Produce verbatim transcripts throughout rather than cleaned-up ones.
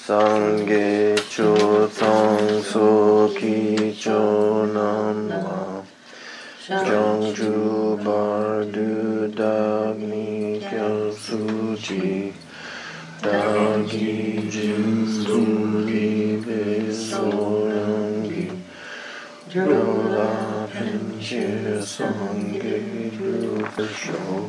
Sangye cho tong so ki cho nam wa Jong ju bar du dag ni kyo su ji Dag gi ju su gi be so yang gi Jo la pen che song ge ju for show.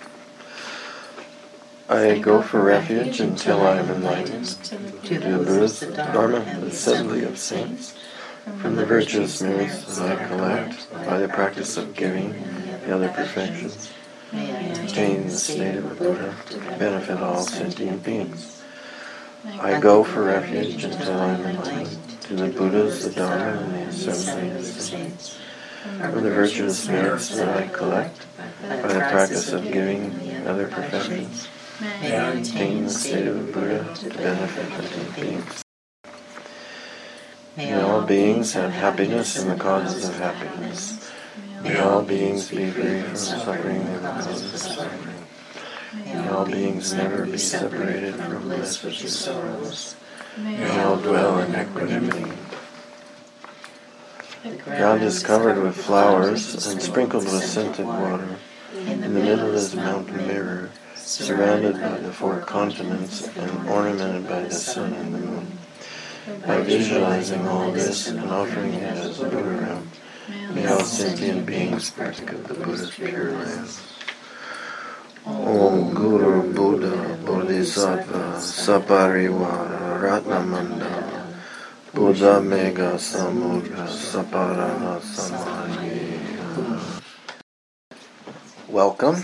I go for refuge until I am enlightened to the Buddha's Dharma, the assembly of saints, from the virtuous merits that I collect by the practice of giving the other perfections, attain the state of a Buddha to benefit all sentient beings. I go for refuge until I am enlightened to the Buddhas, the Dharma, and the assembly of the saints, from the virtuous merits that I collect by the practice of giving the other perfections. May I attain the state of a Buddha to benefit sentient beings. May all beings have happiness in the causes of happiness. May all beings be free from suffering in the causes of suffering. May all beings never be separated from bliss which is sorrowless. May all dwell in equanimity. The ground is covered with flowers and sprinkled with scented water. In the middle is Mount Meru, surrounded by the four continents and ornamented by the sun and the moon. By visualizing all this and offering it as a Buddha round, may all sentient beings partake of the Buddha's pure lands. Om Guru Buddha Bodhisattva Sapariwara Ratnamandala Buddha Mega Samudra Saparana Samaya. Welcome.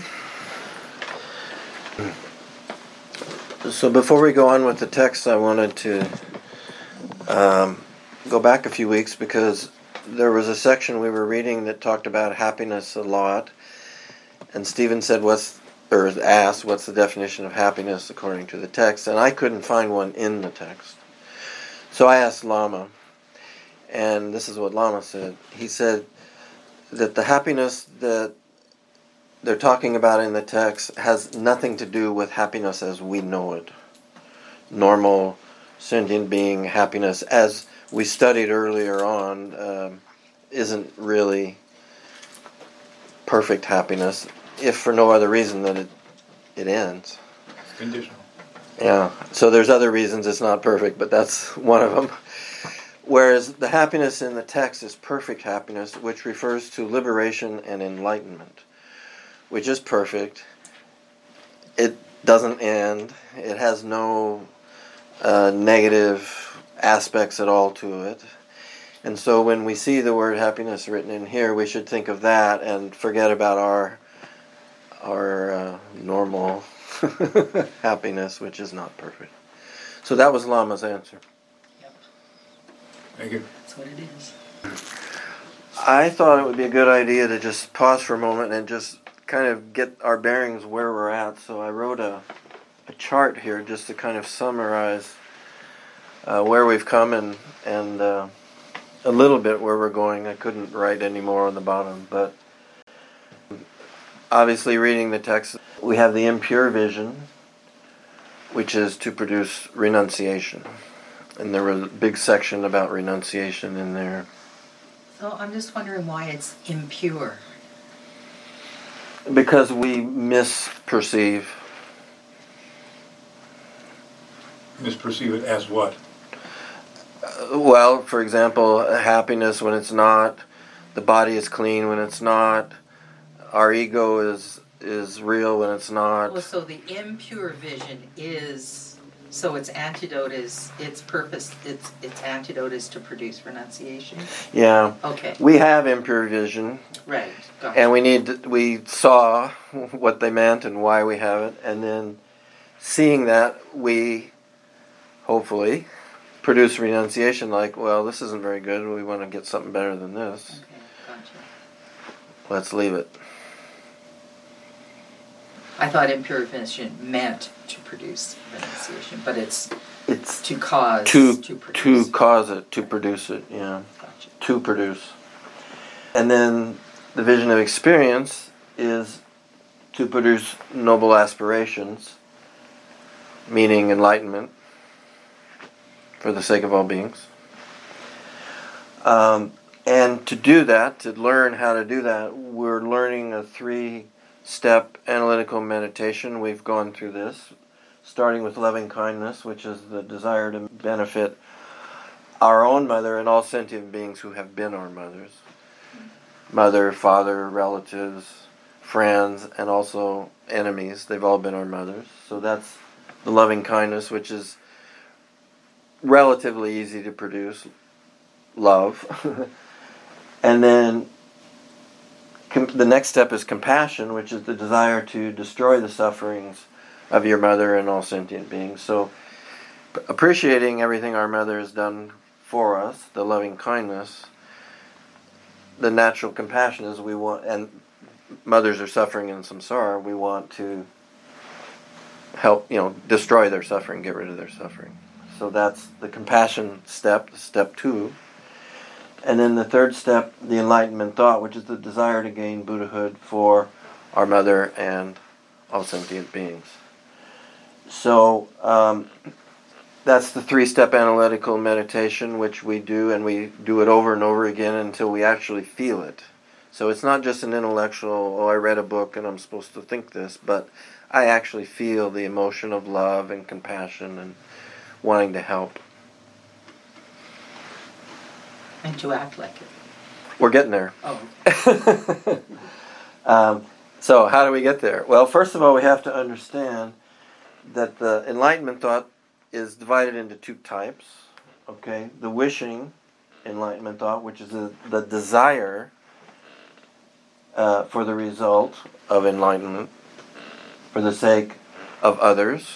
So before we go on with the text, I wanted to um, go back a few weeks because there was a section we were reading that talked about happiness a lot, and Stephen said, "What's or asked, what's the definition of happiness according to the text?" And I couldn't find one in the text, so I asked Lama, and this is what Lama said. He said that the happiness that they're talking about in the text has nothing to do with happiness as we know it. Normal, sentient being happiness, as we studied earlier on, um, isn't really perfect happiness, if for no other reason than it, it ends. It's conditional. Yeah, so there's other reasons it's not perfect, but that's one of them. Whereas the happiness in the text is perfect happiness, which refers to liberation and enlightenment, which is perfect. It doesn't end. It has no uh, negative aspects at all to it. And so when we see the word happiness written in here, we should think of that and forget about our our uh, normal happiness, which is not perfect. So that was Lama's answer. Yep. Thank you. That's what it is. I thought it would be a good idea to just pause for a moment and just kind of get our bearings where we're at. So I wrote a, a chart here just to kind of summarize uh, where we've come and, and uh, a little bit where we're going. I couldn't write any more on the bottom, but obviously reading the text, we have the impure vision, which is to produce renunciation. And there was a big section about renunciation in there. So I'm just wondering why it's impure. Because we misperceive. Misperceive it as what? Uh, well, for example, happiness when it's not, the body is clean when it's not, our ego is is real when it's not. Well, so the impure vision is, so its antidote is, its purpose, its its antidote is to produce renunciation? Yeah. Okay. We have impure vision. Right. Gotcha. And we need to, we saw what they meant and why we have it, and then seeing that, we hopefully produce renunciation, like, well, this isn't very good, we want to get something better than this. Okay, gotcha. Let's leave it. I thought impure vision meant to produce renunciation, but it's It's to cause to to to produce. cause it, to produce it, yeah. Gotcha. To produce. And then the vision of experience is to produce noble aspirations, meaning enlightenment. for the sake of all beings. Um, and to do that, to learn how to do that, we're learning a three-step analytical meditation. We've gone through this, starting with loving kindness, which is the desire to benefit our own mother and all sentient beings who have been our mothers. Mother, father, relatives, friends, and also enemies. They've all been our mothers. So that's the loving kindness, which is relatively easy to produce. Love. And then com- the next step is compassion, which is the desire to destroy the sufferings of your mother and all sentient beings. So p- appreciating everything our mother has done for us, the loving kindness, the natural compassion is we want, and mothers are suffering in samsara, we want to help, you know, destroy their suffering, get rid of their suffering. So that's the compassion step, step two. And then the third step, the enlightenment thought, which is the desire to gain Buddhahood for our mother and all sentient beings. So um, that's the three-step analytical meditation, which we do, and we do it over and over again until we actually feel it. So it's not just an intellectual, oh, I read a book and I'm supposed to think this, but I actually feel the emotion of love and compassion and wanting to help. And to act like it. We're getting there. Oh. um, so how do we get there? Well, first of all, we have to understand that the enlightenment thought is divided into two types. Okay, the wishing enlightenment thought, which is the, the desire uh, for the result of enlightenment for the sake of others.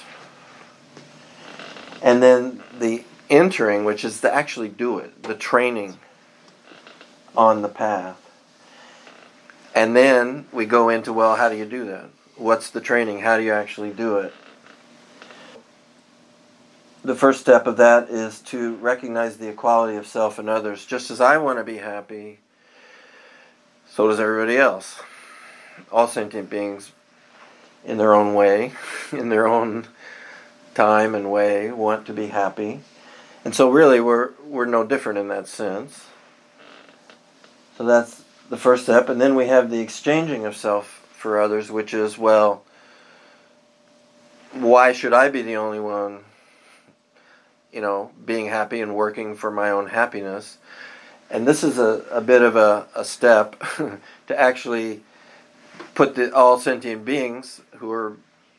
And then the entering, which is to actually do it, the training on the path. And then we go into, well, how do you do that? What's the training? How do you actually do it? The first step of that is to recognize the equality of self and others. Just as I want to be happy, so does everybody else. All sentient beings, in their own way, in their own time and way, want to be happy. And so really we're we're no different in that sense. So that's the first step. And then we have the exchanging of self for others, which is, well, why should I be the only one, you know, being happy and working for my own happiness? And this is a, a bit of a, a step to actually put the all sentient beings, who are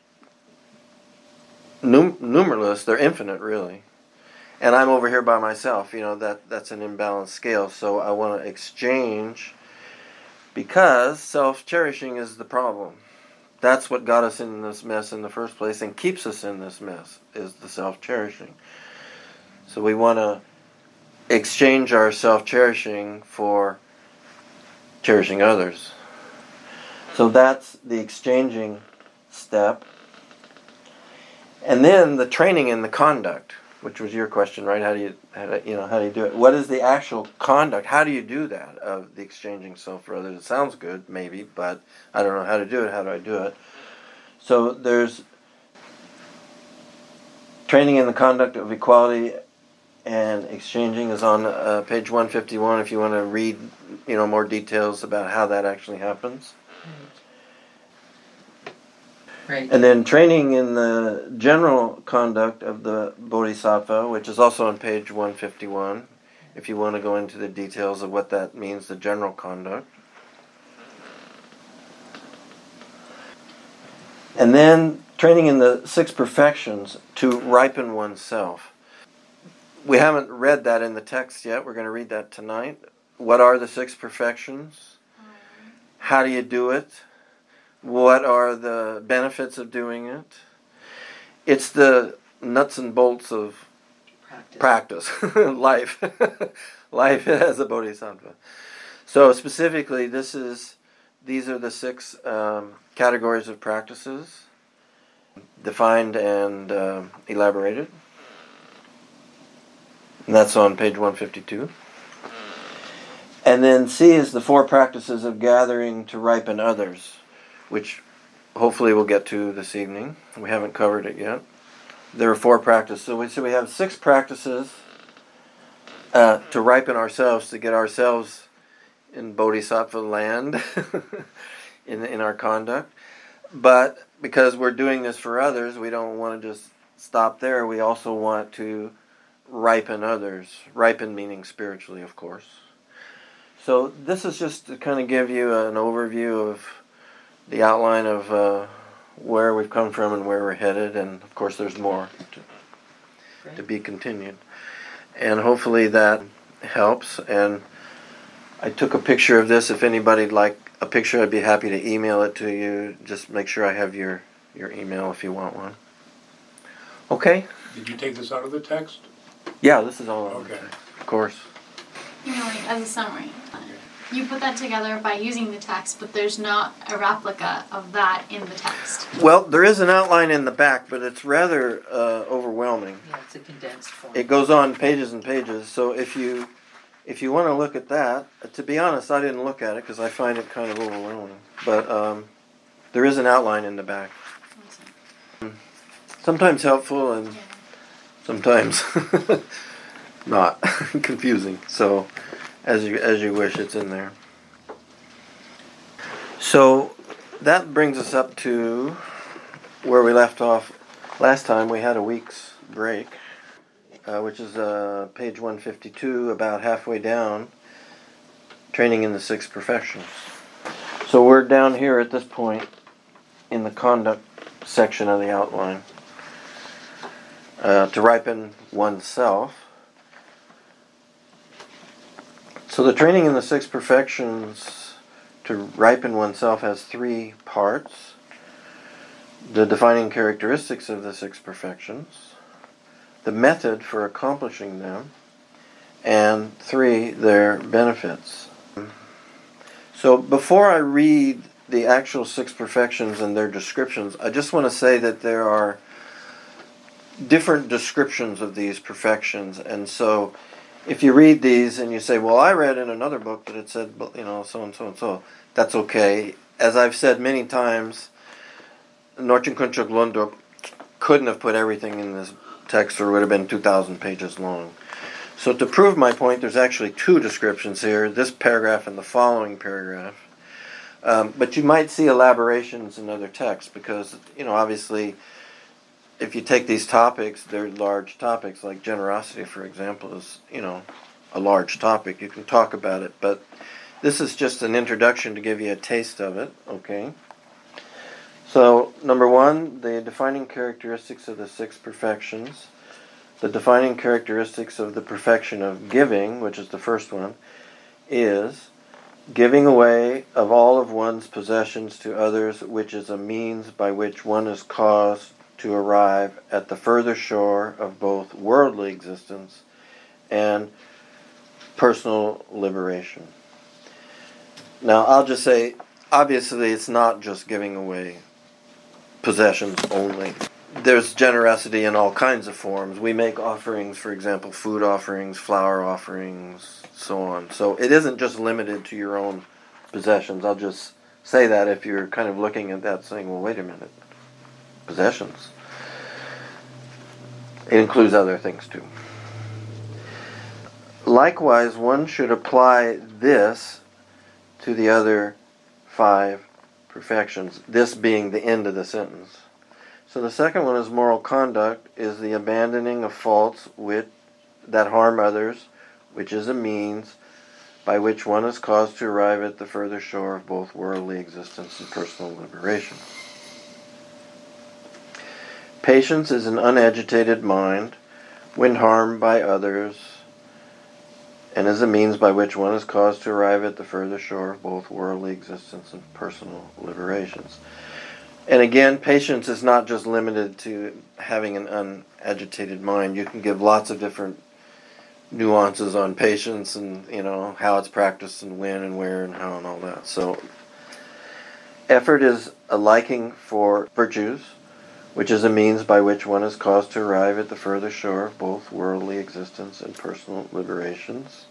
num- numerous, they're infinite really. And I'm over here by myself, you know, that, that's an imbalanced scale. So I want to exchange, because self-cherishing is the problem. That's what got us in this mess in the first place and keeps us in this mess, is the self-cherishing. So we want to exchange our self-cherishing for cherishing others. So that's the exchanging step. And then the training in the conduct, which was your question, right? How do you, how do, you know, how do you do it? What is the actual conduct? How do you do that, of the exchanging self for others? It sounds good, maybe, but I don't know how to do it. How do I do it? So there's training in the conduct of equality and exchanging is on uh, page one fifty-one if you want to read, you know, more details about how that actually happens. Right. And then training in the general conduct of the Bodhisattva, which is also on page one fifty-one, if you want to go into the details of what that means, the general conduct. And then training in the six perfections to ripen oneself. We haven't read that in the text yet. We're going to read that tonight. What are the six perfections? How do you do it? What are the benefits of doing it? It's the nuts and bolts of practice, practice. life, life as a bodhisattva. So specifically, this is these are the six um, categories of practices, defined and uh, elaborated. And that's on page one fifty-two. And then C is the four practices of gathering to ripen others, which hopefully we'll get to this evening. We haven't covered it yet. There are four practices. So we, so we have six practices uh, to ripen ourselves, to get ourselves in bodhisattva land in in our conduct. But because we're doing this for others, we don't want to just stop there. We also want to ripen others. Ripen meaning spiritually, of course. So this is just to kind of give you an overview of the outline of uh, where we've come from and where we're headed. And of course there's more to, to be continued. And hopefully that helps. And I took a picture of this. If anybody'd like a picture, I'd be happy to email it to you. Just make sure I have your, your email if you want one. Okay? Did you take this out of the text? Yeah, this is all Okay. Of course. You know, like as a summary, you put that together by using the text, but there's not a replica of that in the text. Well, there is an outline in the back, but it's rather uh, overwhelming. Yeah, it's a condensed form. It goes on pages and pages. So if you if you want to look at that, to be honest, I didn't look at it because I find it kind of overwhelming. But um, there is an outline in the back. Sometimes helpful and Yeah. sometimes not confusing. So as you as you wish, it's in there. So that brings us up to where we left off last time. We had a week's break, uh, which is uh, page one fifty-two, about halfway down, training in the six perfections. So we're down here at this point in the conduct section of the outline. Uh, to ripen oneself. So the training in the six perfections to ripen oneself has three parts. The defining characteristics of the six perfections, the method for accomplishing them, and three, their benefits. So before I read the actual six perfections and their descriptions, I just want to say that there are different descriptions of these perfections, and so if you read these and you say, well, I read in another book that it said, you know, so and so and so, that's okay. As I've said many times, Norchen Kunchuk Lundrup couldn't have put everything in this text, or it would have been two thousand pages long. So to prove my point, there's actually two descriptions here, this paragraph and the following paragraph. Um, but you might see elaborations in other texts because, you know, obviously, if you take these topics, they're large topics, like generosity, for example, is, you know, a large topic. You can talk about it, but this is just an introduction to give you a taste of it, okay? So, number one, the defining characteristics of the six perfections. The defining characteristics of the perfection of giving, which is the first one, is giving away of all of one's possessions to others, which is a means by which one is caused to arrive at the further shore of both worldly existence and personal liberation. Now, I'll just say, obviously, it's not just giving away possessions only. There's generosity in all kinds of forms. We make offerings, for example, food offerings, flower offerings, so on. So it isn't just limited to your own possessions. I'll just say that if you're kind of looking at that saying, well, wait a minute. Possessions. It includes other things too. Likewise, one should apply this to the other five perfections, this being the end of the sentence. So the second one is moral conduct, is the abandoning of faults which, that harm others, which is a means by which one is caused to arrive at the further shore of both worldly existence and personal liberation. Patience is an unagitated mind when harmed by others, and is a means by which one is caused to arrive at the further shore of both worldly existence and personal liberations. And again, patience is not just limited to having an unagitated mind. You can give lots of different nuances on patience and, you know, how it's practiced and when and where and how and all that. So, effort is a liking for virtues, which is a means by which one is caused to arrive at the further shore of both worldly existence and personal liberations.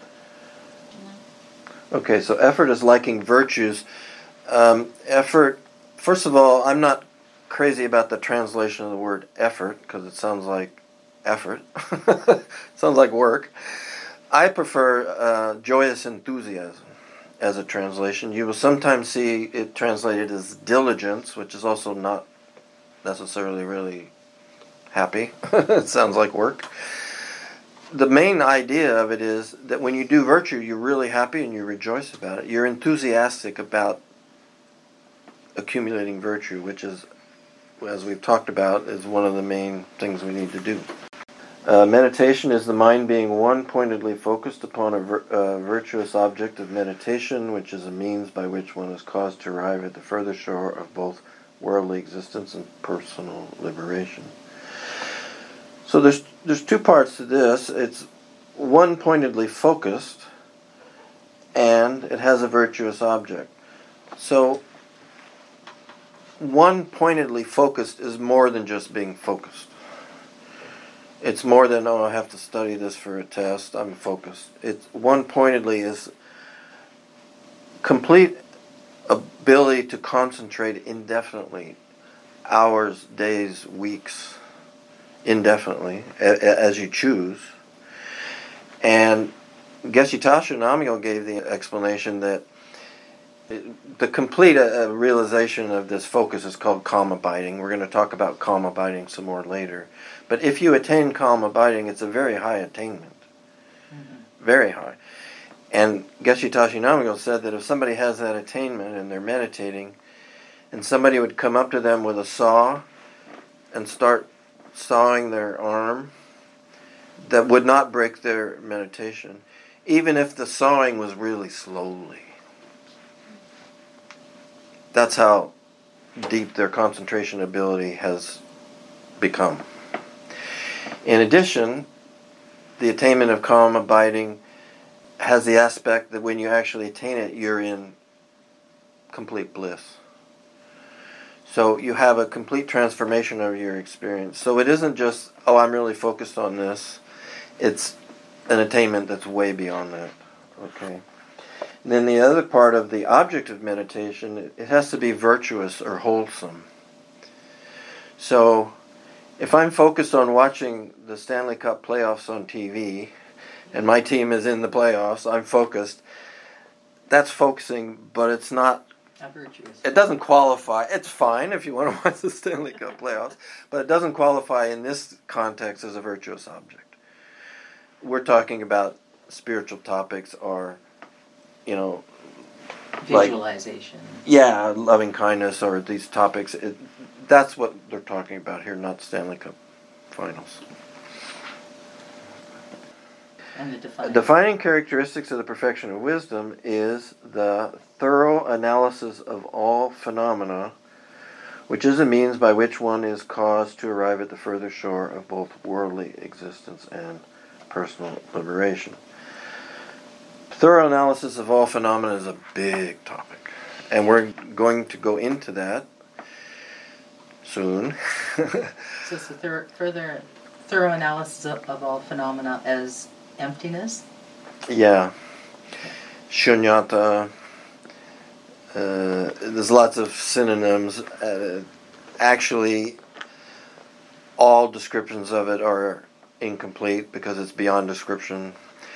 Okay, so effort is liking virtues. Um, effort, first of all, I'm not crazy about the translation of the word effort, because it sounds like effort. It sounds like work. I prefer uh, joyous enthusiasm as a translation. You will sometimes see it translated as diligence, which is also not necessarily really happy. It sounds like work. The main idea of it is that when you do virtue, you're really happy and you rejoice about it. You're enthusiastic about accumulating virtue, which is, as we've talked about, is one of the main things we need to do. Uh, meditation is the mind being one-pointedly focused upon a vir- uh, virtuous object of meditation, which is a means by which one is caused to arrive at the further shore of both worldly existence and personal liberation. So there's there's two parts to this. It's one-pointedly focused, and it has a virtuous object. So one-pointedly focused is more than just being focused. It's more than, oh, I have to study this for a test, I'm focused. It's one-pointedly is complete ability to concentrate indefinitely, hours, days, weeks, indefinitely, a- as you choose. And Geshe Taisho Namyo gave the explanation that the complete uh, realization of this focus is called calm abiding. We're going to talk about calm abiding some more later. But if you attain calm abiding, it's a very high attainment. Mm-hmm. Very high. And Geshe Taisho Namyo said that if somebody has that attainment and they're meditating, and somebody would come up to them with a saw and start sawing their arm, that would not break their meditation, even if the sawing was really slowly. That's how deep their concentration ability has become. In addition, the attainment of calm abiding has the aspect that when you actually attain it, you're in complete bliss. So you have a complete transformation of your experience. So it isn't just, oh, I'm really focused on this. It's an attainment that's way beyond that. Okay. And then the other part of the object of meditation, it has to be virtuous or wholesome. So if I'm focused on watching the Stanley Cup playoffs on T V, and my team is in the playoffs, I'm focused, that's focusing, but it's not, virtuous. It doesn't qualify. It's fine if you want to watch the Stanley Cup playoffs, but it doesn't qualify in this context as a virtuous object. We're talking about spiritual topics or, you know, Visualization. Like, yeah, loving kindness or these topics. It, that's what they're talking about here, not Stanley Cup finals. And the defining. Defining characteristics of the perfection of wisdom is the thorough analysis of all phenomena, which is a means by which one is caused to arrive at the further shore of both worldly existence and personal liberation. Thorough analysis of all phenomena is a big topic, and we're going to go into that soon. So it's a thir- further thorough analysis of, of all phenomena as emptiness? Yeah. Shunyata. Uh, there's lots of synonyms. Uh, actually, all descriptions of it are incomplete because it's beyond description.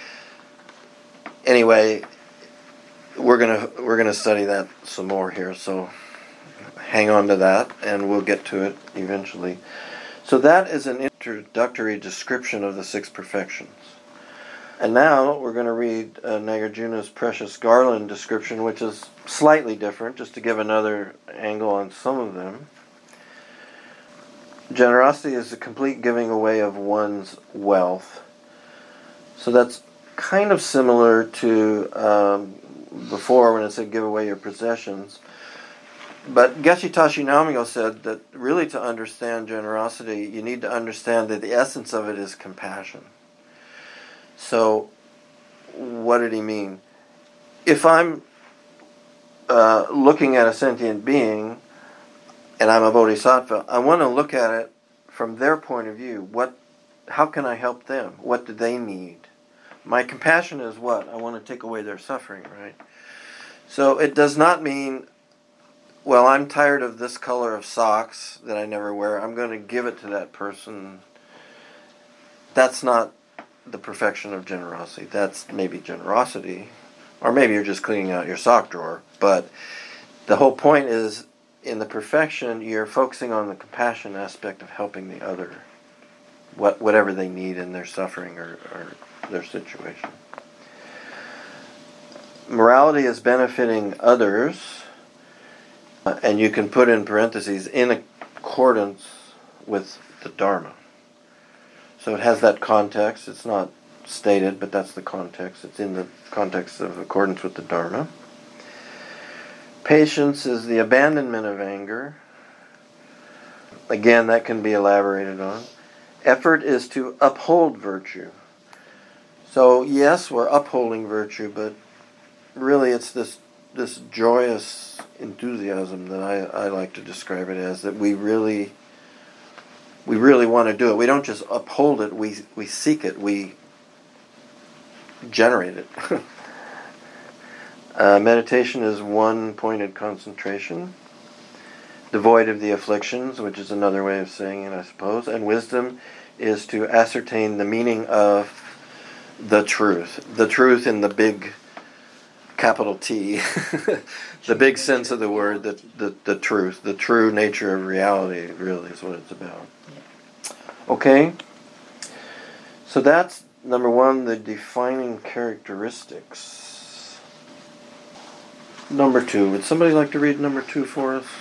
Anyway, we're gonna we're gonna study that some more here, so hang on to that, and we'll get to it eventually. So that is an introductory description of the six perfections. And now we're going to read uh, Nagarjuna's Precious Garland description, which is slightly different, just to give another angle on some of them. Generosity is the complete giving away of one's wealth. So that's kind of similar to um, before when it said give away your possessions. But Geshe Taisho Namyo said that really to understand generosity, you need to understand that the essence of it is compassion. So, what did he mean? If I'm uh, looking at a sentient being, and I'm a bodhisattva, I want to look at it from their point of view. What, how can I help them? What do they need? My compassion is what? I want to take away their suffering, right? So it does not mean, well, I'm tired of this color of socks that I never wear. I'm going to give it to that person. That's not the perfection of generosity. That's maybe generosity, or maybe you're just cleaning out your sock drawer. But the whole point is, in the perfection, you're focusing on the compassion aspect of helping the other, what whatever they need in their suffering or, or their situation. Morality is benefiting others, uh, and you can put in parentheses, in accordance with the Dharma. So it has that context. It's not stated, but that's the context. It's in the context of accordance with the Dharma. Patience is the abandonment of anger. Again, that can be elaborated on. Effort is to uphold virtue. So yes, we're upholding virtue, but really it's this this joyous enthusiasm that I, I like to describe it as, that we really we really want to do it. We don't just uphold it, we we seek it, we generate it. uh, meditation is one-pointed concentration, devoid of the afflictions, which is another way of saying it, I suppose. And wisdom is to ascertain the meaning of the truth. The truth in the big capital T, the big sense of the word, the, the, the truth, the true nature of reality, really is what it's about. Okay? So that's, number one, the defining characteristics. Number two, would somebody like to read number two for us?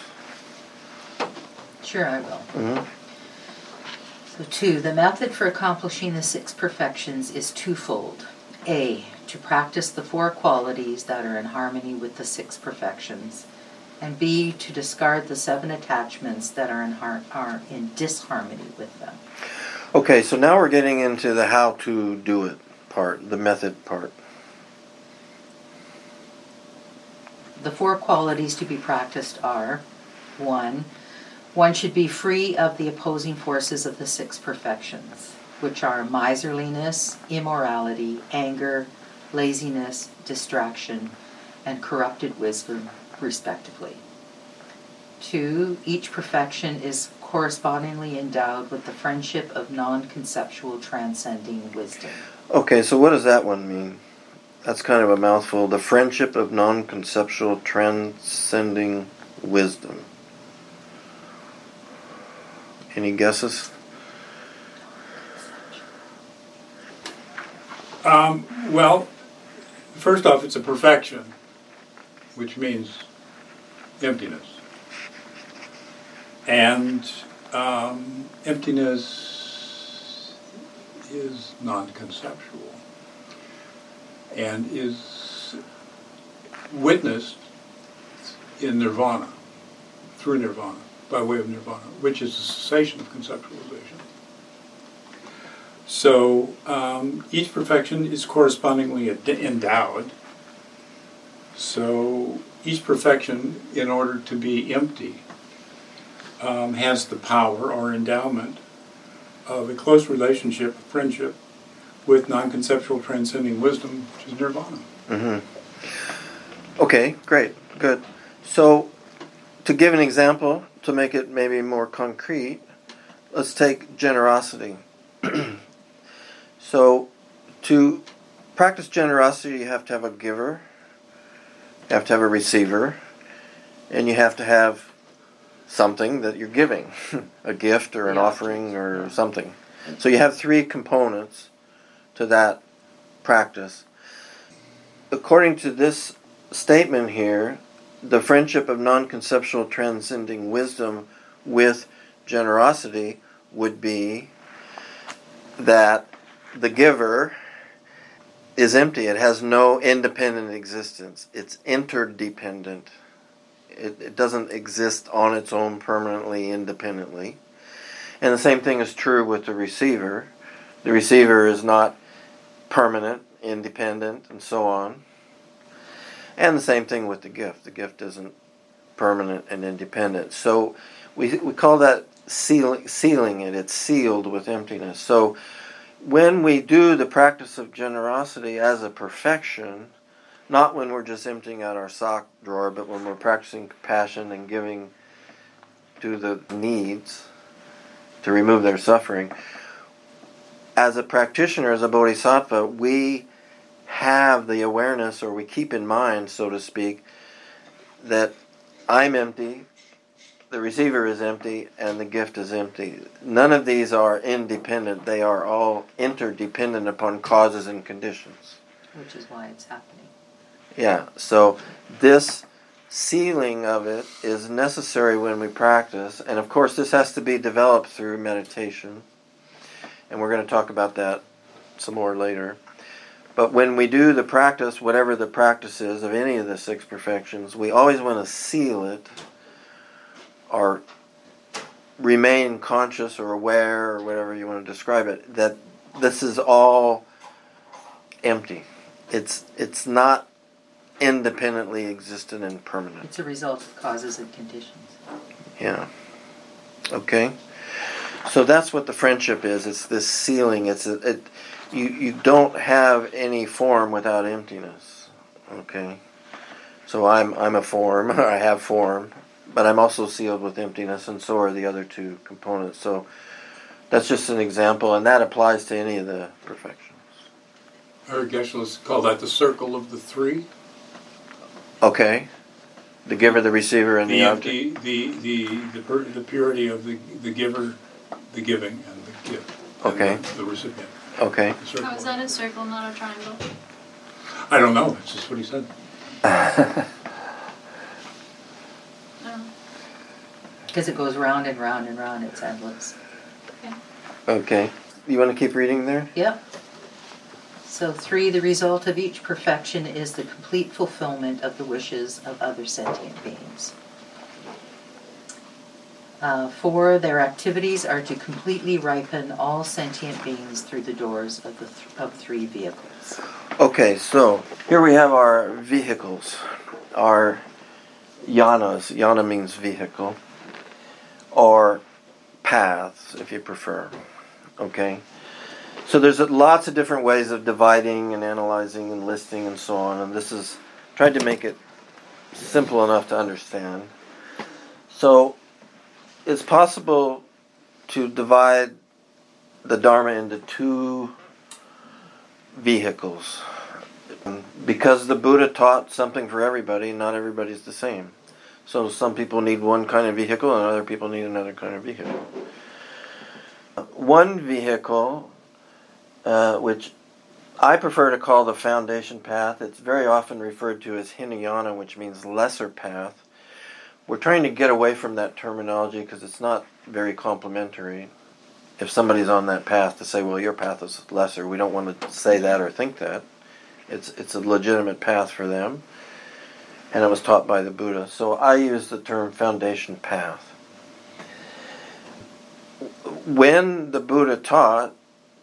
Sure, I will. Mm-hmm. So two, the method for accomplishing the six perfections is twofold. A, to practice the four qualities that are in harmony with the six perfections. And B, to discard the seven attachments that are in, har- are in disharmony with them. Okay, so now we're getting into the how to do it part, the method part. The four qualities to be practiced are, one, one should be free of the opposing forces of the six perfections, which are miserliness, immorality, anger, laziness, distraction, and corrupted wisdom, respectively. Two, each perfection is correspondingly endowed with the friendship of non-conceptual transcending wisdom. Okay, so what does that one mean? That's kind of a mouthful. The friendship of non-conceptual transcending wisdom. Any guesses? Um, well, first off, it's a perfection, which means emptiness. And um, emptiness is non-conceptual and is witnessed in nirvana, through nirvana, by way of nirvana, which is the cessation of conceptualization. So um, each perfection is correspondingly ad- endowed. So each perfection, in order to be empty, um, has the power or endowment of a close relationship, friendship, with non-conceptual transcending wisdom, which is nirvana. Mm-hmm. Okay, great, good. So, to give an example, to make it maybe more concrete, let's take generosity. So, to practice generosity, you have to have a giver, you have to have a receiver, and you have to have something that you're giving, a gift or an Yeah. offering or something. So you have three components to that practice. According to this statement here, the friendship of non-conceptual transcending wisdom with generosity would be that the giver is empty. It has no independent existence. It's interdependent. It, it doesn't exist on its own permanently, independently. And the same thing is true with the receiver. The receiver is not permanent, independent, and so on. And the same thing with the gift. The gift isn't permanent and independent. So we we call that sealing, sealing it. It's sealed with emptiness. So when we do the practice of generosity as a perfection, not when we're just emptying out our sock drawer, but when we're practicing compassion and giving to the needs to remove their suffering, as a practitioner, as a bodhisattva, we have the awareness, or we keep in mind, so to speak, that I'm empty, the receiver is empty, and the gift is empty. None of these are independent. They are all interdependent upon causes and conditions. Which is why it's happening. Yeah, so this sealing of it is necessary when we practice. And of course, this has to be developed through meditation. And we're going to talk about that some more later. But when we do the practice, whatever the practice is of any of the six perfections, we always want to seal it, or remain conscious or aware, or whatever you want to describe it, that this is all empty. It's it's not independently existent and permanent. It's a result of causes and conditions. Yeah. Okay. So that's what the friendship is. It's this sealing. It's a, it. You you don't have any form without emptiness. Okay. So I'm I'm a form. I have form, but I'm also sealed with emptiness, and so are the other two components. So that's just an example, and that applies to any of the perfections. Or Geshe-las call that the circle of the three. Okay. The giver, the receiver, and the, The object. empty, the the the, pur- the purity of the the giver, the giving, and the gift. and Okay. The, the recipient. Okay. The circle. How is that a circle, not a triangle? I don't know. That's just what he said. Oh. Because it goes round and round and round, it's endless. Okay. You want to keep reading there? Yep. So three, the result of each perfection is the complete fulfillment of the wishes of other sentient beings. Uh, four, their activities are to completely ripen all sentient beings through the doors of the th- of three vehicles. Okay, so here we have our vehicles, our yanas. Yana means vehicle, or paths, if you prefer. Okay? So there's lots of different ways of dividing and analyzing and listing and so on, and this is tried to make it simple enough to understand. So it's possible to divide the Dharma into two vehicles. Because the Buddha taught something for everybody, not everybody's the same. So some people need one kind of vehicle and other people need another kind of vehicle. One vehicle, uh, which I prefer to call the foundation path, it's very often referred to as Hinayana, which means lesser path. We're trying to get away from that terminology because it's not very complimentary. If somebody's on that path, to say, well, your path is lesser, we don't want to say that or think that. It's it's a legitimate path for them, and it was taught by the Buddha. So I use the term foundation path. When the Buddha taught,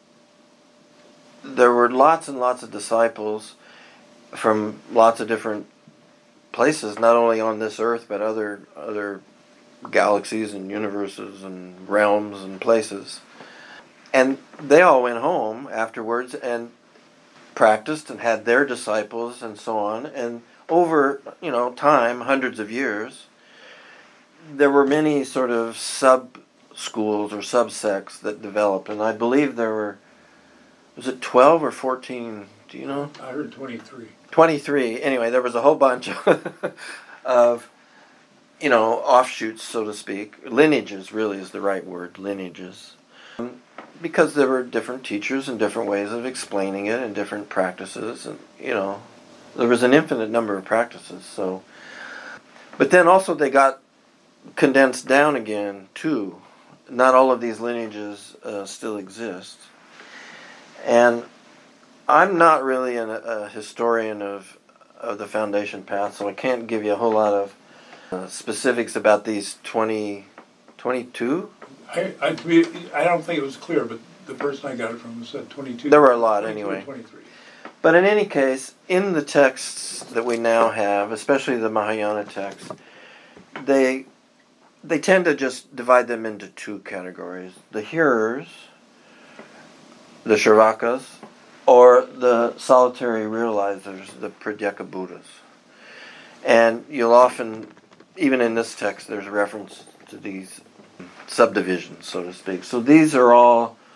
there were lots and lots of disciples from lots of different places, not only on this earth, but other other galaxies and universes and realms and places. And they all went home afterwards and practiced and had their disciples and so on. And over, you know, time, hundreds of years, there were many sort of sub-schools or sub-sects that developed. And I believe there were, was it twelve or fourteen, do you know? I heard twenty-three. twenty-three. Anyway, there was a whole bunch of, you know, offshoots, so to speak. Lineages, really, is the right word, lineages. Because there were different teachers and different ways of explaining it and different practices. And, you know, there was an infinite number of practices. So, but then also they got condensed down again, too. Not all of these lineages uh, still exist. And I'm not really an, a historian of, of the foundation path, so I can't give you a whole lot of uh, specifics about these twenty, twenty-two? I, I, I don't think it was clear, but the person I got it from said twenty-two. There were a lot anyway. twenty-three. But in any case, in the texts that we now have, especially the Mahayana texts, they they tend to just divide them into two categories. The hearers, the Shravakas, or the solitary realizers, the Pratyeka Buddhas. And you'll often, even in this text, there's reference to these subdivisions, so to speak. So these are all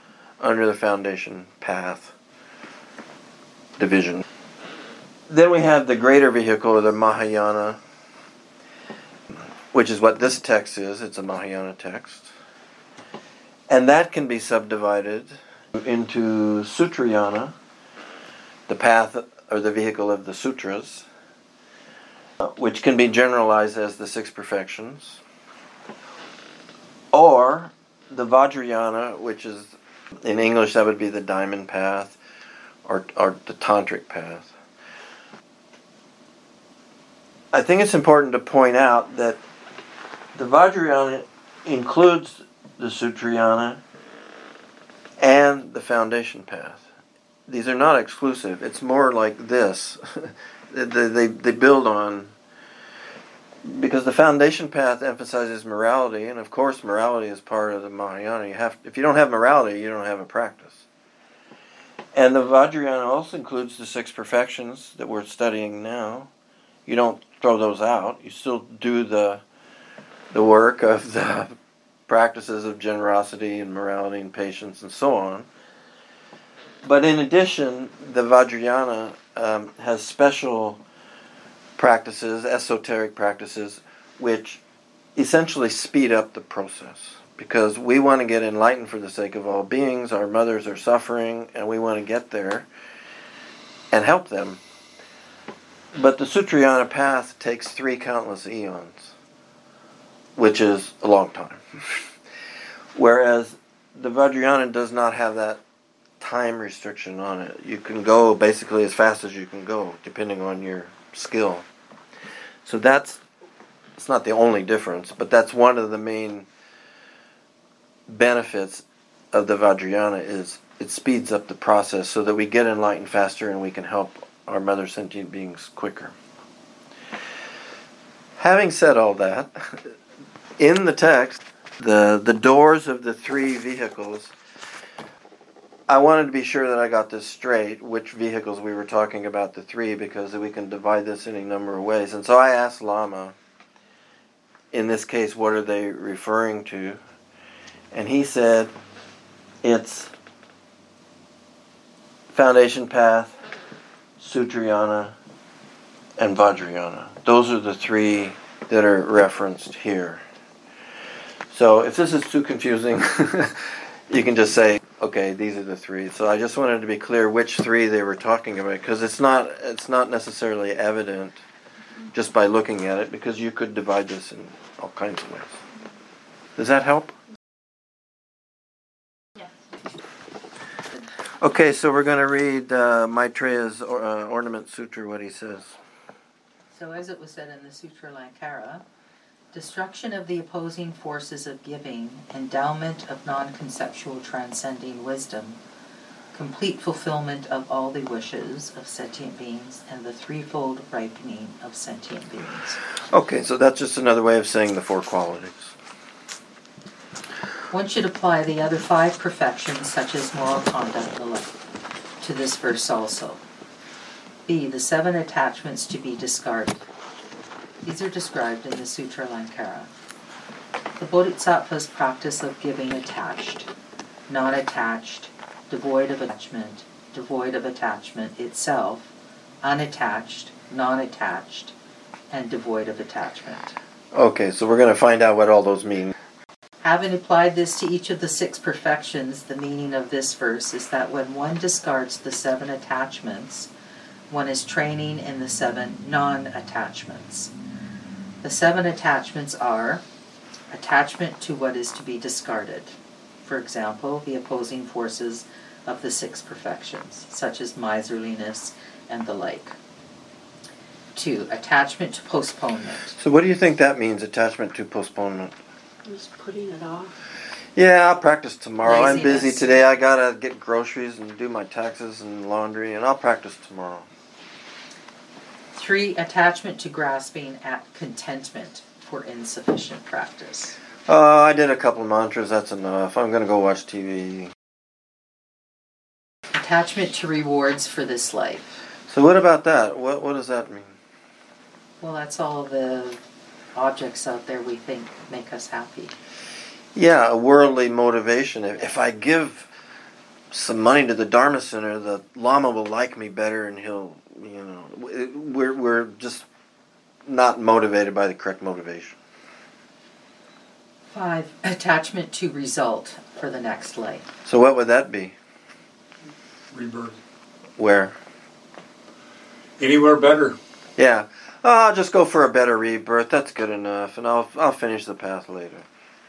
under the foundation path division. Then we have the greater vehicle, or the Mahayana, which is what this text is. It's a Mahayana text. And that can be subdivided into Sutrayana, the path or the vehicle of the sutras, which can be generalized as the six perfections, or the Vajrayana, which is, in English, that would be the diamond path, or, or the tantric path. I think it's important to point out that the Vajrayana includes the Sutrayana and the foundation path. These are not exclusive. It's more like this. they, they, they build on, because the foundation path emphasizes morality, and of course morality is part of the Mahayana. You have, if you don't have morality, you don't have a practice. And the Vajrayana also includes the six perfections that we're studying now. You don't throw those out. You still do the the work of the practices of generosity and morality and patience and so on. But in addition, the Vajrayana um, has special practices, esoteric practices, which essentially speed up the process. Because we want to get enlightened for the sake of all beings. Our mothers are suffering, and we want to get there and help them. But the Sutrayana path takes three countless eons, which is a long time. Whereas the Vajrayana does not have that time restriction on it. You can go basically as fast as you can go, depending on your skill. So that's, it's not the only difference, but that's one of the main benefits of the Vajrayana, is it speeds up the process so that we get enlightened faster and we can help our mother sentient beings quicker. Having said all that, in the text, the, the doors of the three vehicles, I wanted to be sure that I got this straight, which vehicles we were talking about, the three, because we can divide this in a number of ways. And so I asked Lama, in this case, what are they referring to? And he said, it's foundation path, Sutrayana, and Vajrayana. Those are the three that are referenced here. So if this is too confusing, you can just say, okay, these are the three. So I just wanted to be clear which three they were talking about, because it's not it's not necessarily evident just by looking at it, because you could divide this in all kinds of ways. Does that help? Yes. Okay, so we're going to read uh, Maitreya's uh, Ornament Sutra, what he says. So as it was said in the Sutra Lankara, destruction of the opposing forces of giving, endowment of non-conceptual transcending wisdom, complete fulfillment of all the wishes of sentient beings, and the threefold ripening of sentient beings. Okay, so that's just another way of saying the four qualities. One should apply the other five perfections, such as moral conduct, the like, to this verse also. B. The seven attachments to be discarded. These are described in the Sutra Lankara. The Bodhisattva's practice of giving attached, non-attached, devoid of attachment, devoid of attachment itself, unattached, non-attached, and devoid of attachment. Okay, so we're going to find out what all those mean. Having applied this to each of the six perfections, the meaning of this verse is that when one discards the seven attachments, one is training in the seven non-attachments. The seven attachments are attachment to what is to be discarded. For example, the opposing forces of the six perfections, such as miserliness and the like. Two, attachment to postponement. So what do you think that means, attachment to postponement? Just putting it off. Yeah, I'll practice tomorrow. I'm Laziness. busy today. I gotta get groceries and do my taxes and laundry, and I'll practice tomorrow. Three, attachment to grasping at contentment for insufficient practice. Uh, I did a couple mantras, that's enough. I'm gonna go watch T V. Attachment to rewards for this life. So what about that? What what does that mean? Well, that's all the objects out there we think make us happy. Yeah, a worldly motivation. If, if I give some money to the Dharma Center, the Lama will like me better, and he'll, you know, we're we're just not motivated by the correct motivation. Five, attachment to result for the next lay. So what would that be? Rebirth. Where? Anywhere better. Yeah. Oh, I'll just go for a better rebirth. That's good enough, and I'll I'll finish the path later.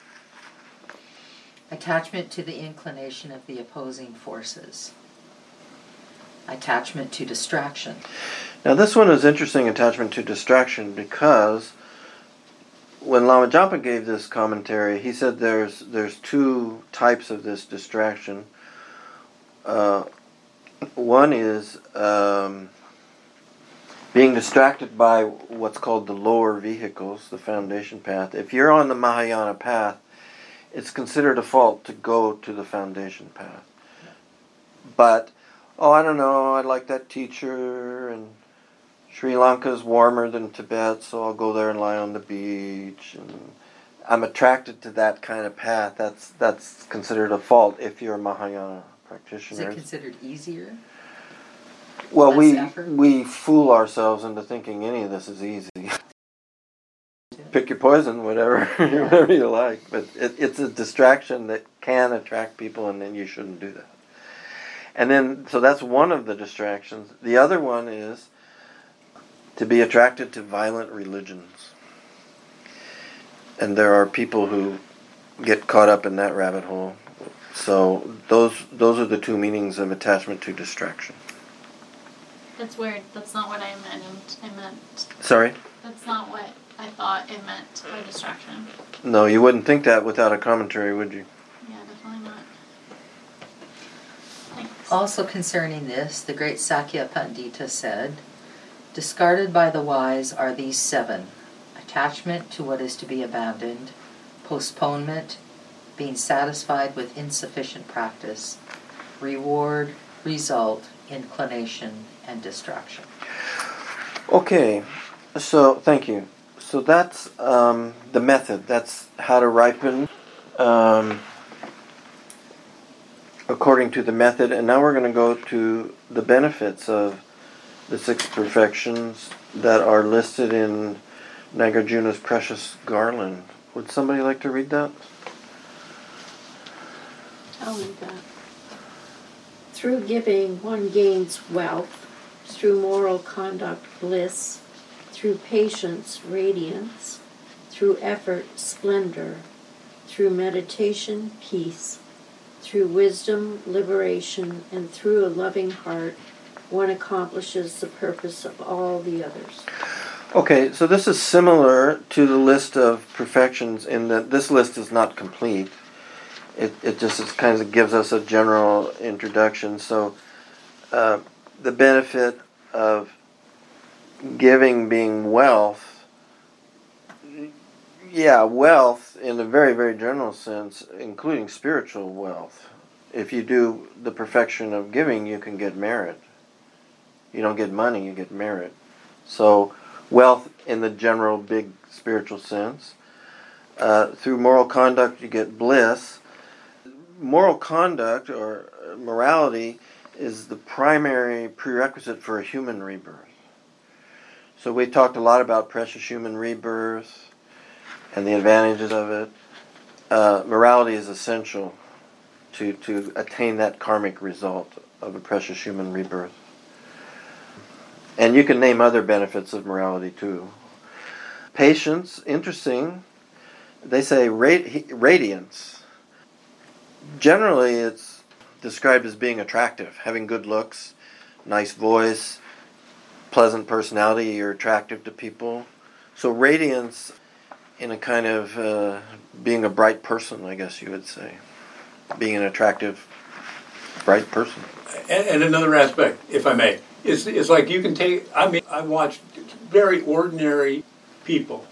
Attachment to the inclination of the opposing forces. Attachment to distraction. Now this one is interesting, attachment to distraction, because when Lama Jampa gave this commentary, he said there's there's two types of this distraction. Uh, one is um, being distracted by what's called the lower vehicles, the foundation path. If you're on the Mahayana path, it's considered a fault to go to the foundation path. But, oh, I don't know, I like that teacher, and Sri Lanka's warmer than Tibet, so I'll go there and lie on the beach. And I'm attracted to that kind of path. That's that's considered a fault if you're a Mahayana practitioner. Is it considered easier? Well, less we effort? we fool ourselves into thinking any of this is easy. Pick your poison, whatever, whatever you like. But it, it's a distraction that can attract people, and then you shouldn't do that. And then, so that's one of the distractions. The other one is to be attracted to violent religions. And there are people who get caught up in that rabbit hole. So those those are the two meanings of attachment to distraction. That's weird. That's not what I meant. I meant. Sorry? That's not what I thought it meant by distraction. No, you wouldn't think that without a commentary, would you? Yeah, definitely not. Thanks. Also concerning this, the great Sakya Pandita said, discarded by the wise are these seven: attachment to what is to be abandoned, postponement, being satisfied with insufficient practice, reward, result, inclination, and distraction. Okay, so thank you. So that's um, the method. That's how to ripen um, according to the method. And now we're going to go to the benefits of the six perfections that are listed in Nagarjuna's Precious Garland. Would somebody like to read that? I'll read that. Through giving, one gains wealth. Through moral conduct, bliss. Through patience, radiance. Through effort, splendor. Through meditation, peace. Through wisdom, liberation. And through a loving heart, one accomplishes the purpose of all the others. Okay, so this is similar to the list of perfections in that this list is not complete. It it just is kind of gives us a general introduction. So uh, the benefit of giving being wealth, yeah, wealth in a very, very general sense, including spiritual wealth. If you do the perfection of giving, you can get merit. You don't get money, you get merit. So wealth in the general big spiritual sense. Uh, through moral conduct, you get bliss. Moral conduct or morality is the primary prerequisite for a human rebirth. So we talked a lot about precious human rebirth and the advantages of it. Uh, morality is essential to, to attain that karmic result of a precious human rebirth. And you can name other benefits of morality too. Patience, interesting. They say radi- radiance. Generally, it's described as being attractive, having good looks, nice voice, pleasant personality. You're attractive to people. So radiance in a kind of uh, being a bright person, I guess you would say. Being an attractive, bright person. And, and another aspect, if I may, is it's like you can take, I mean, I watched very ordinary people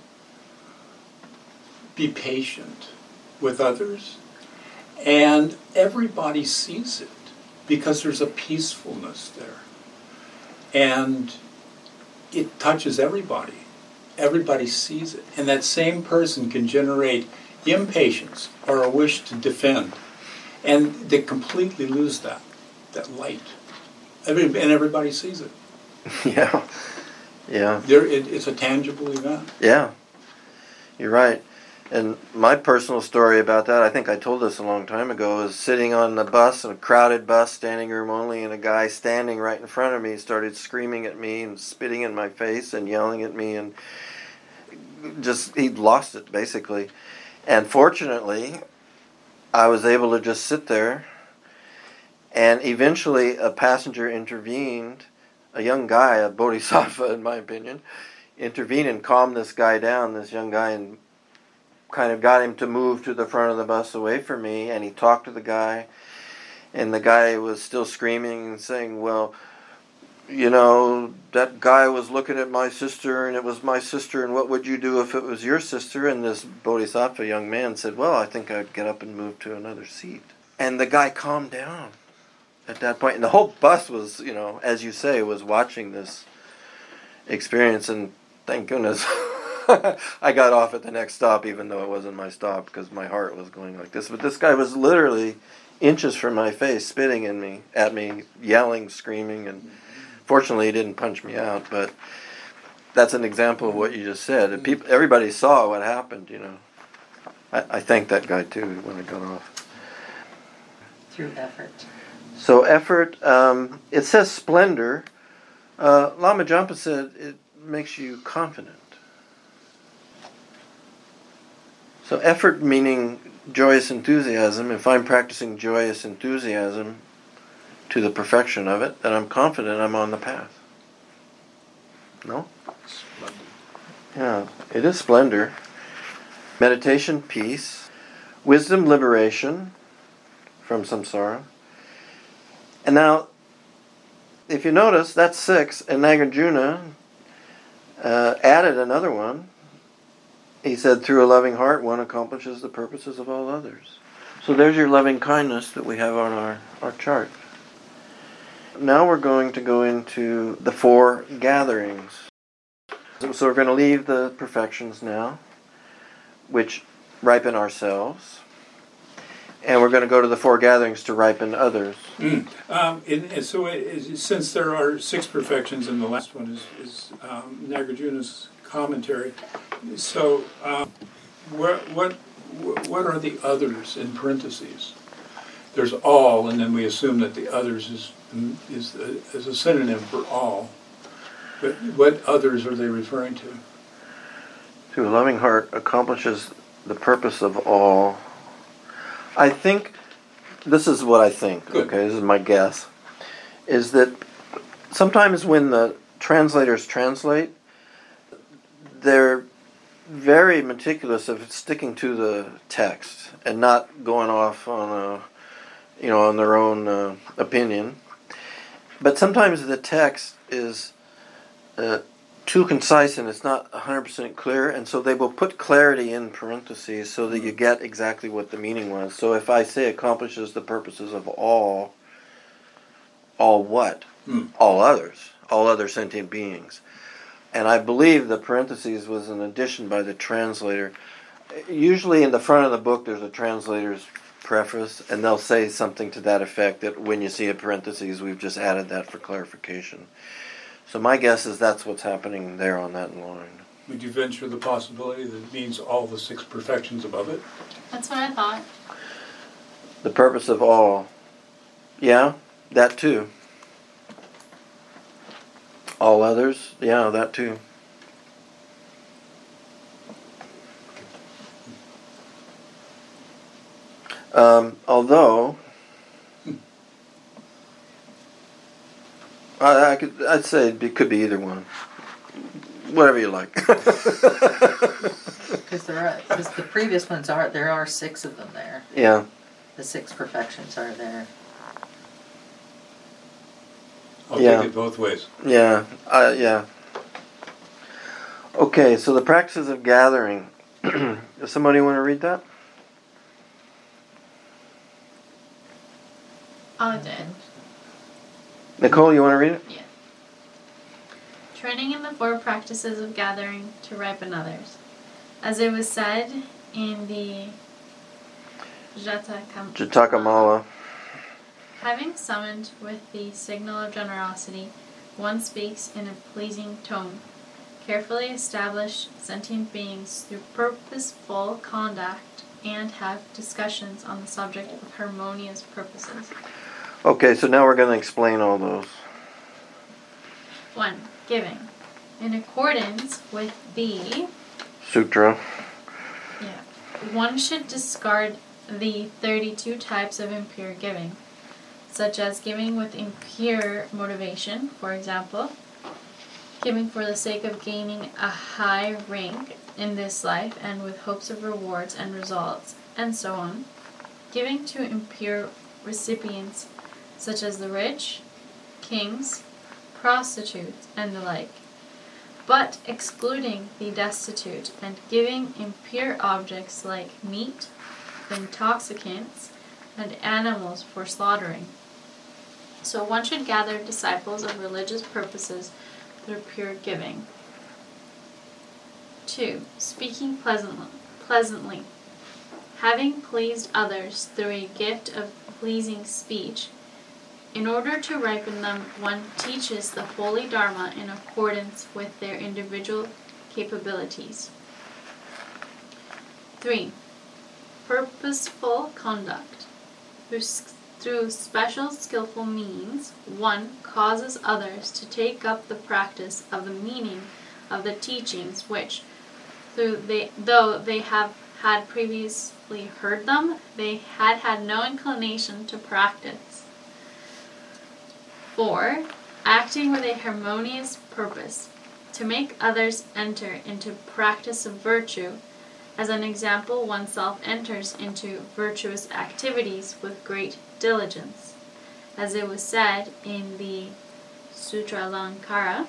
be patient with others, and everybody sees it because there's a peacefulness there. And it touches everybody. Everybody sees it. And that same person can generate impatience or a wish to defend. And they completely lose that, that light. Every, and everybody sees it. Yeah. Yeah. There, it, it's a tangible event. Yeah. You're right. And my personal story about that, I think I told this a long time ago, is sitting on the bus, a crowded bus, standing room only, and a guy standing right in front of me started screaming at me and spitting in my face and yelling at me, and just, he'd lost it, basically. And fortunately, I was able to just sit there, and eventually a passenger intervened, a young guy, a bodhisattva in my opinion, intervened and calmed this guy down, this young guy, and kind of got him to move to the front of the bus away from me, and he talked to the guy, and the guy was still screaming and saying, well, you know, that guy was looking at my sister, and it was my sister, and what would you do if it was your sister? And this bodhisattva young man said, well, I think I'd get up and move to another seat. And the guy calmed down at that point, and the whole bus was, you know, as you say, was watching this experience, and thank goodness I got off at the next stop, even though it wasn't my stop, because my heart was going like this. But this guy was literally inches from my face, spitting in me, at me, yelling, screaming, and fortunately he didn't punch me out. But that's an example of what you just said. And people, everybody saw what happened, you know. I, I thanked that guy too when I got off. Through effort. So effort, um, it says splendor. Uh, Lama Jampa said it makes you confident. So effort meaning joyous enthusiasm. If I'm practicing joyous enthusiasm to the perfection of it, then I'm confident I'm on the path. No? Splendid. Yeah, it is splendor. Meditation, peace. Wisdom, liberation from samsara. And now, if you notice, that's six, and Nagarjuna uh, added another one. He said, through a loving heart, one accomplishes the purposes of all others. So there's your loving kindness that we have on our, our chart. Now we're going to go into the four gatherings. So we're going to leave the perfections now, which ripen ourselves. And we're going to go to the four gatherings to ripen others. Mm. Um, and, and so it is, since there are six perfections, and the last one is, is um, Nagarjuna's commentary, so um, what, what, what are the others in parentheses? There's all, and then we assume that the others is, is, a, is a synonym for all. But what others are they referring to? Through a loving heart accomplishes the purpose of all. I think, this is what I think, Good. Okay, this is my guess, is that sometimes when the translators translate, they're very meticulous of sticking to the text and not going off on a, you know, on their own uh, opinion. But sometimes the text is uh, too concise and it's not one hundred percent clear, and so they will put clarity in parentheses so that you get exactly what the meaning was. So if I say accomplishes the purposes of all, all what? Hmm. All others, all other sentient beings. And I believe the parentheses was an addition by the translator. Usually in the front of the book there's a translator's preface, and they'll say something to that effect, that when you see a parentheses, we've just added that for clarification. So my guess is that's what's happening there on that line. Would you venture the possibility that it means all the six perfections above it? That's what I thought. The purpose of all. Yeah, that too. All others, yeah, that too. Um, although, I, I could, I'd say it could be either one. Whatever you like. Because there are, because the previous ones are, there are six of them there. Yeah. The six perfections are there. I'll Yeah. take it both ways. Yeah, uh, yeah. Okay, so the practices of gathering. Does somebody want to read that? I did. Nicole, you want to read it? Yeah. Training in the four practices of gathering to ripen others. As it was said in the Jatakam- Jatakamala. Having summoned with the signal of generosity, one speaks in a pleasing tone. Carefully establish sentient beings through purposeful conduct and have discussions on the subject of harmonious purposes. Okay, so now we're going to explain all those. one. Giving. In accordance with the Sutra. yeah, one should discard the thirty-two types of impure giving, such as giving with impure motivation, for example, giving for the sake of gaining a high rank in this life and with hopes of rewards and results, and so on, giving to impure recipients, such as the rich, kings, prostitutes, and the like, but excluding the destitute and giving impure objects like meat, intoxicants, and animals for slaughtering. So one should gather disciples of religious purposes through pure giving. two. Speaking pleasantly. pleasantly. Having pleased others through a gift of pleasing speech, in order to ripen them, one teaches the holy Dharma in accordance with their individual capabilities. three. Purposeful conduct. Through, through special skillful means, one causes others to take up the practice of the meaning of the teachings which, through they, though they have had previously heard them, they had had no inclination to practice. four. Acting with a harmonious purpose, to make others enter into practice of virtue. As an example, oneself enters into virtuous activities with great diligence. As it was said in the Sutra Lankara,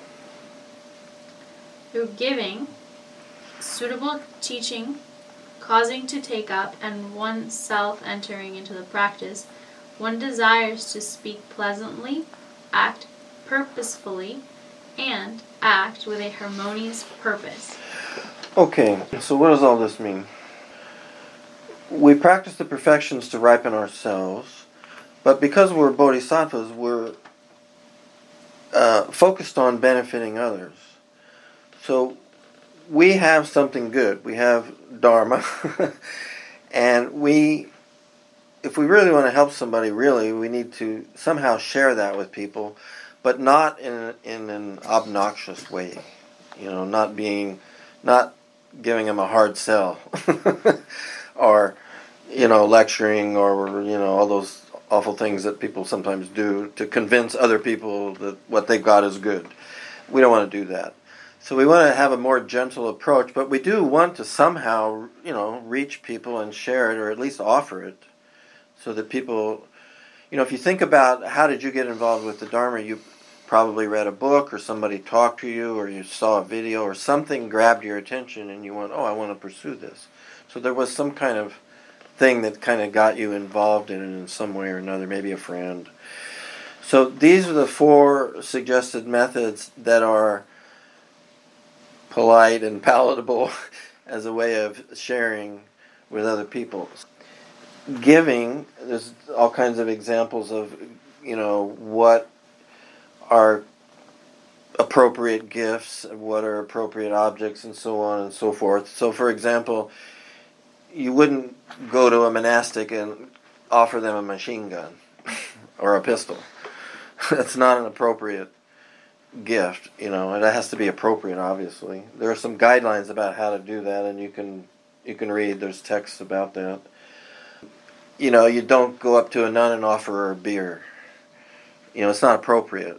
through giving, suitable teaching, causing to take up, and oneself entering into the practice, one desires to speak pleasantly, act purposefully, and act with a harmonious purpose. Okay, so what does all this mean? We practice the perfections to ripen ourselves, but because we're bodhisattvas, we're uh, focused on benefiting others. So we have something good. We have Dharma, and we, if we really want to help somebody, really, we need to somehow share that with people, but not in in an obnoxious way. You know, not being, not giving them a hard sell, or, you know, lecturing, or, you know, all those awful things that people sometimes do to convince other people that what they've got is good. We don't want to do that. So we want to have a more gentle approach, but we do want to somehow, you know, reach people and share it, or at least offer it, so that people, you know, if you think about how did you get involved with the Dharma, you probably read a book, or somebody talked to you, or you saw a video, or something grabbed your attention and you went, oh, I want to pursue this. So there was some kind of thing that kind of got you involved in it in some way or another, maybe a friend. So these are the four suggested methods that are polite and palatable as a way of sharing with other people. Giving, there's all kinds of examples of, you know, what are appropriate gifts, what are appropriate objects, and so on and so forth. So, for example, you wouldn't go to a monastic and offer them a machine gun or a pistol. That's not an appropriate gift, you know, and it has to be appropriate, obviously. There are some guidelines about how to do that, and you can you can read, there's texts about that. You know, you don't go up to a nun and offer her a beer. You know, it's not appropriate.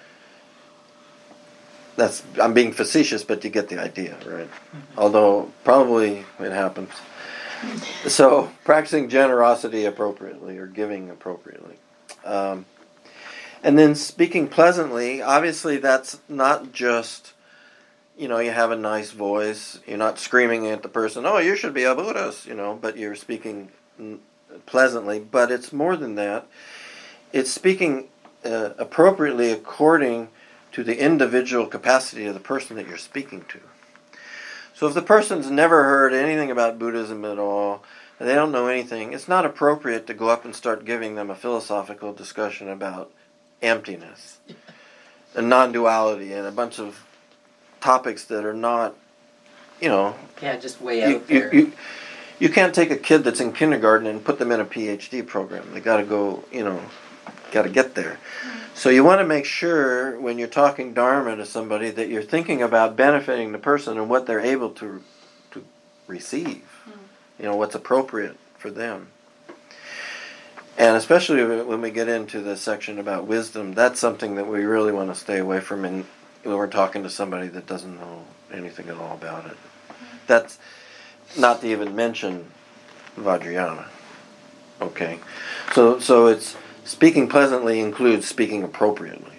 That's, I'm being facetious, but you get the idea, right? Although probably it happens. So practicing generosity appropriately, or giving appropriately. Um, and then speaking pleasantly, obviously that's not just, you know, you have a nice voice, you're not screaming at the person, oh, you should be a Buddhist, you know, but you're speaking pleasantly. But it's more than that. It's speaking uh, appropriately according to the individual capacity of the person that you're speaking to. So if the person's never heard anything about Buddhism at all, they don't know anything, it's not appropriate to go up and start giving them a philosophical discussion about emptiness and non-duality and a bunch of topics that are not, you know, Yeah, just way you, out there. you, you, you can't take a kid that's in kindergarten and put them in a P H D program. They got to go, you know, got to get there. So you want to make sure when you're talking Dharma to somebody that you're thinking about benefiting the person and what they're able to to receive. You know, what's appropriate for them. And especially when we get into the section about wisdom, that's something that we really want to stay away from in, when we're talking to somebody that doesn't know anything at all about it. That's not to even mention Vajrayana. Okay. So so it's speaking pleasantly includes speaking appropriately.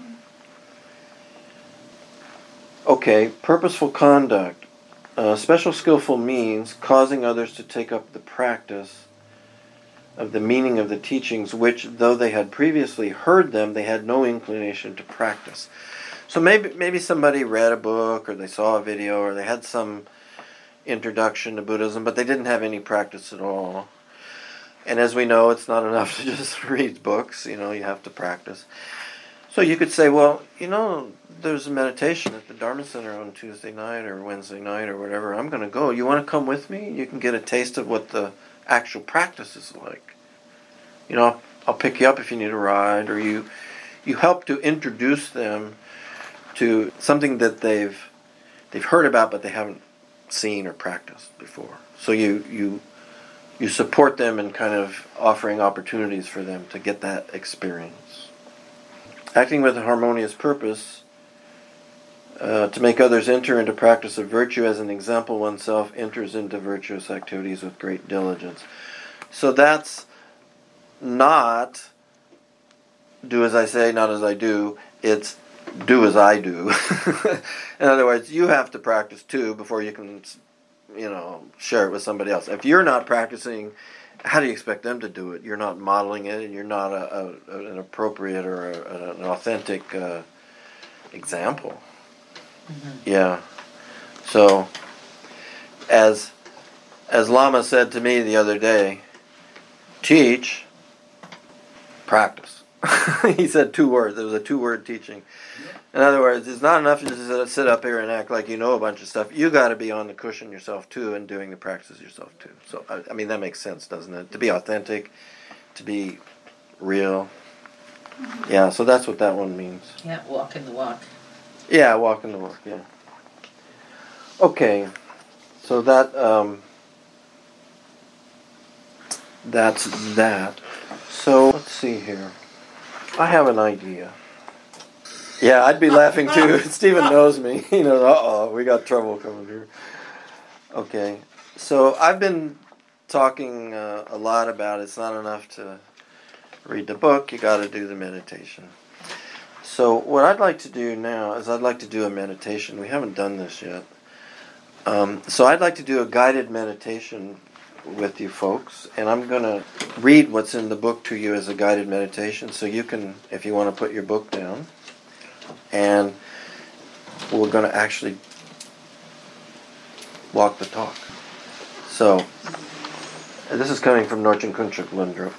Okay, purposeful conduct. Uh, special skillful means causing others to take up the practice of the meaning of the teachings, which, though they had previously heard them, they had no inclination to practice. So maybe maybe somebody read a book, or they saw a video, or they had some introduction to Buddhism, but they didn't have any practice at all. And as we know, it's not enough to just read books, you know, you have to practice. So you could say, well, you know, there's a meditation at the Dharma Center on Tuesday night or Wednesday night or whatever. I'm going to go. You want to come with me? You can get a taste of what the actual practice is like. You know, I'll pick you up if you need a ride, or you you help to introduce them to something that they've they've heard about but they haven't seen or practiced before. So you you you support them in kind of offering opportunities for them to get that experience. Acting with a harmonious purpose, uh, to make others enter into practice of virtue as an example, oneself enters into virtuous activities with great diligence. So that's not do as I say, not as I do. It's do as I do. In other words, you have to practice too before you can, you know, share it with somebody else. If you're not practicing, how do you expect them to do it? You're not modeling it, and you're not a, a, an appropriate or a, an authentic uh, example. Mm-hmm. Yeah. So, as as Lama said to me the other day, teach, practice. He said two words. It was a two-word teaching. In other words, it's not enough to just sit up here and act like you know a bunch of stuff. You got to be on the cushion yourself too, and doing the practices yourself too. So, I, I mean, that makes sense, doesn't it? To be authentic, to be real. Yeah. So that's what that one means. Yeah, walk in the walk. Yeah, walk in the walk. Yeah. Okay. So that um, that's that. So let's see here. I have an idea. Yeah, I'd be laughing too. Stephen knows me. He knows, uh-oh, we got trouble coming here. Okay, so I've been talking uh, a lot about it's not enough to read the book, you got to do the meditation. So what I'd like to do now is I'd like to do a meditation. We haven't done this yet. Um, so I'd like to do a guided meditation with you folks, and I'm going to read what's in the book to you as a guided meditation, so you can, if you want to put your book down, and we're going to actually walk the talk. So, this is coming from Norchen Kunchuk Lundrup.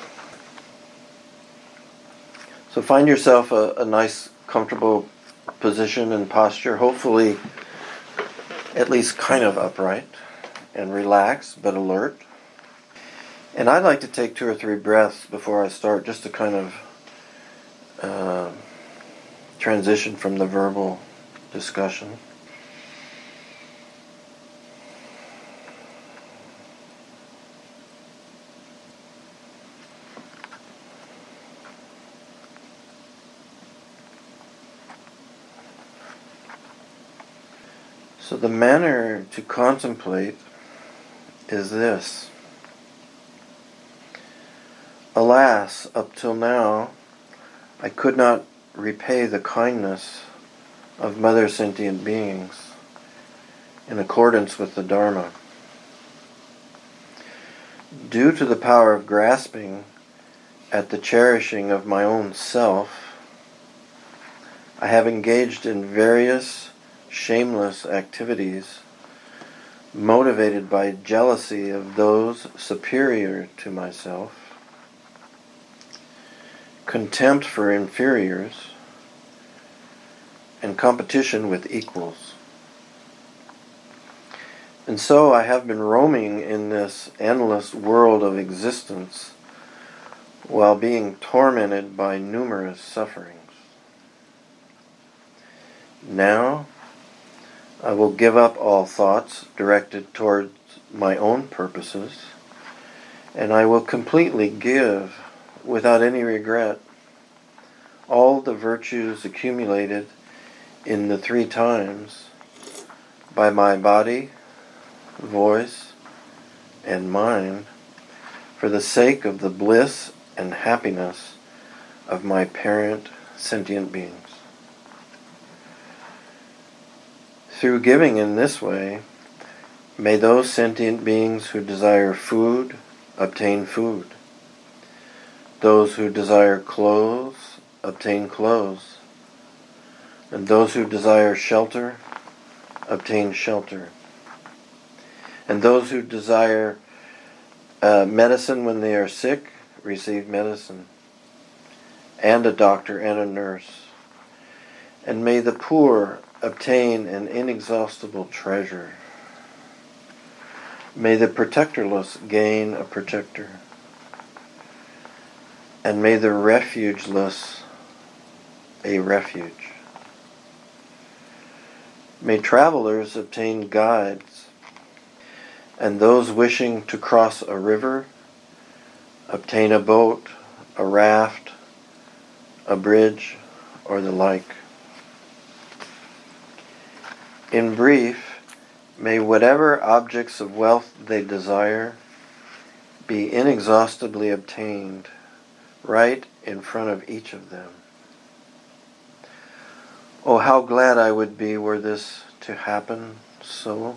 So find yourself a, a nice, comfortable position and posture, hopefully at least kind of upright, and relaxed but alert. And I'd like to take two or three breaths before I start, just to kind of uh, transition from the verbal discussion. So the manner to contemplate is this. Alas, up till now, I could not repay the kindness of mother sentient beings in accordance with the Dharma. Due to the power of grasping at the cherishing of my own self, I have engaged in various shameless activities motivated by jealousy of those superior to myself, contempt for inferiors, and competition with equals. And so I have been roaming in this endless world of existence while being tormented by numerous sufferings. Now, I will give up all thoughts directed towards my own purposes, and I will completely give, without any regret, all the virtues accumulated in the three times by my body, voice, and mind for the sake of the bliss and happiness of my parent sentient beings. Through giving in this way, may those sentient beings who desire food obtain food. Those who desire clothes obtain clothes. And those who desire shelter obtain shelter. And those who desire uh, medicine when they are sick receive medicine, and a doctor and a nurse. And may the poor obtain an inexhaustible treasure. May the protectorless gain a protector. And may the refugeless a refuge. May travelers obtain guides, and those wishing to cross a river obtain a boat, a raft, a bridge, or the like. In brief, may whatever objects of wealth they desire be inexhaustibly obtained right in front of each of them. Oh, how glad I would be were this to happen so.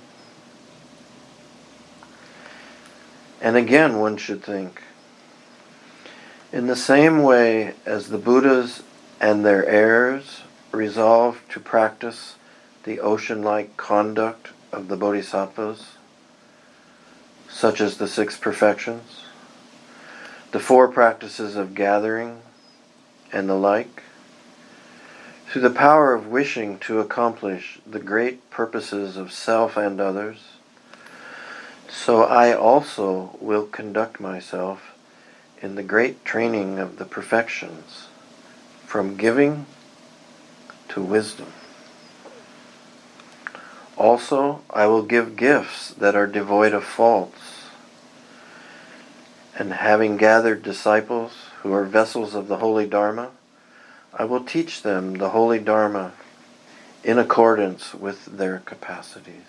And again, one should think, in the same way as the Buddhas and their heirs resolved to practice the ocean-like conduct of the Bodhisattvas, such as the six perfections, the four practices of gathering, and the like, through the power of wishing to accomplish the great purposes of self and others, so I also will conduct myself in the great training of the perfections, from giving to wisdom. Also, I will give gifts that are devoid of faults, and having gathered disciples who are vessels of the Holy Dharma, I will teach them the Holy Dharma in accordance with their capacities.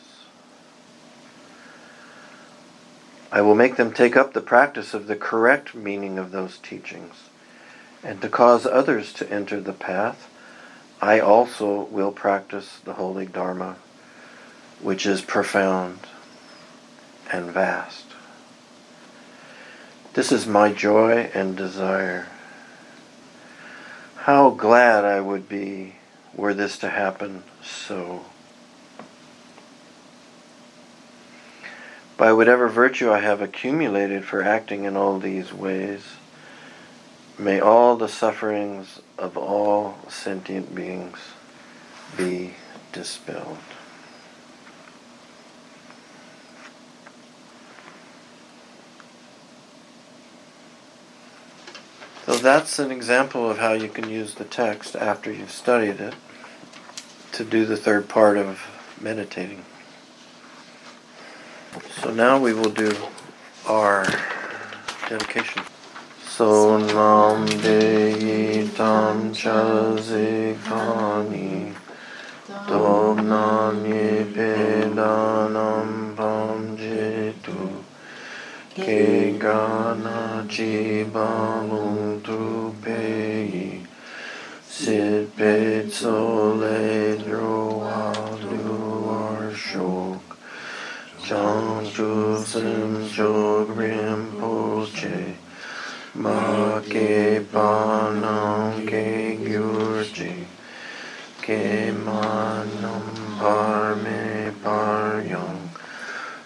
I will make them take up the practice of the correct meaning of those teachings, and to cause others to enter the path, I also will practice the Holy Dharma, which is profound and vast. This is my joy and desire. How glad I would be were this to happen so. By whatever virtue I have accumulated for acting in all these ways, may all the sufferings of all sentient beings be dispelled. So that's an example of how you can use the text after you've studied it to do the third part of meditating. So now we will do our dedication. So nam de tam cha zikani dom nam ye pedanam pam jetu ke gana jibalum tu pei sit pe sole droa luar shok Chang chu sim chok rinpoche ma ke panam ke gyurji ke manam par me par yang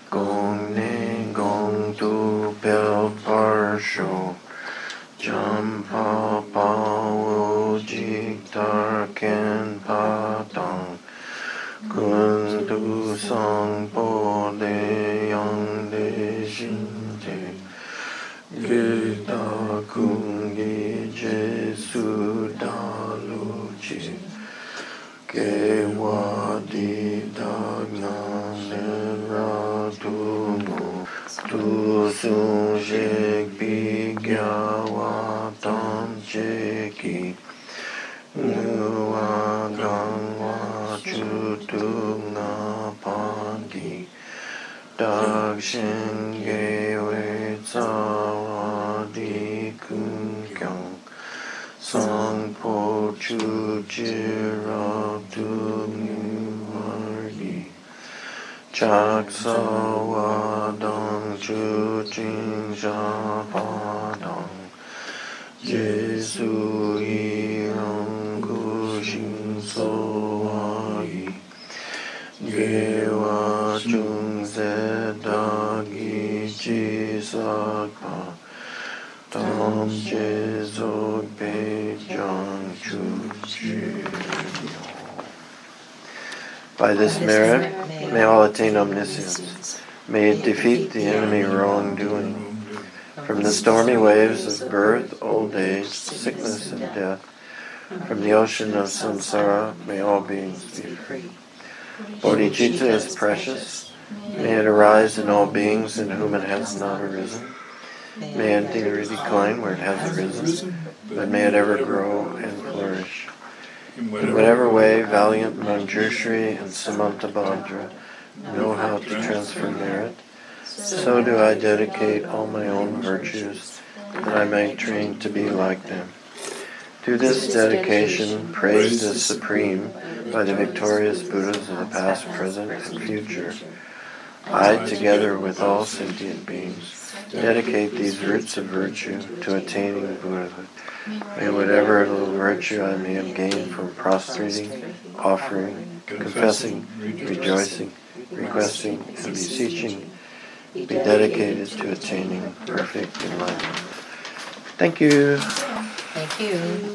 ken patang kun tu sang po de yang de shin je ge da kung ge je su da lu chi ge wa di da ngang le ra tu mu tu su je bi gya wa tam je ki nu wa gang wa chu tu nga pa di dag shin ge we za wa di kun kyang sang po chu ji ra tu mu war gi chak sa wa dang chu jing sha pa dang Jesu yi ang gu shin so wa yi ge wa chung ze da gi chi sa pa tam je zo pe jang chu chi. By this merit, may all attain omniscience. May it defeat the enemy wrongdoing. From the stormy waves of birth, old age, sickness, and death, from the ocean of samsara, may all beings be free. Bodhicitta is precious. May it arise in all beings in whom it has not arisen. May it decline where it has arisen, but may it ever grow and flourish. In whatever way valiant Manjushri and Samantabhadra know how to transfer merit, so do I dedicate all my own virtues, that I may train to be like them. Through this dedication, praised as supreme by the victorious Buddhas of the past, present, and future, I, together with all sentient beings, dedicate these roots of virtue to attaining Buddhahood. May whatever little virtue I may have gained from prostrating, offering, confessing, rejoicing, requesting, and beseeching be dedicated to attaining perfect enlightenment. Thank you. Thank you.